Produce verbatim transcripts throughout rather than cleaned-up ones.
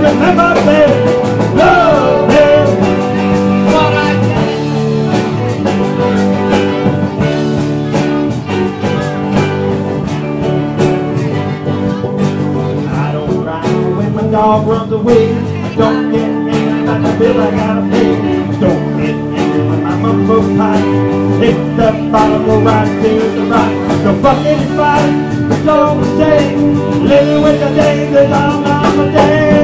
remember that love is what I got. I don't cry when my dog runs away. Don't get angry about the bill I gotta pay. Don't get angry when my mumbo pie hit the bottom of right to the right. So fuck it, it's fine, it's all the same. Living with the days is all I'm a day.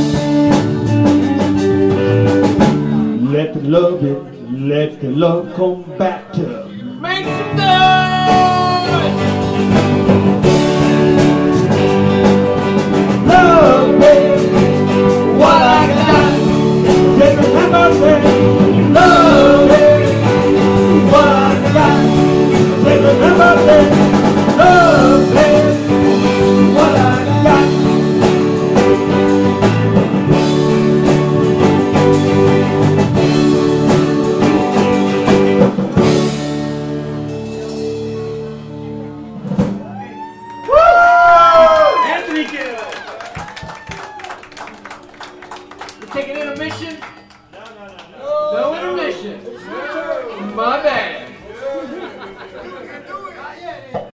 Let the love it, let the love come back to Make some noise! love is what I got. Take a time out there. Love is what I got. Take a time out there. Love is what I got. Anthony Gill! We're taking intermission? No, no, no. No intermission. My bad.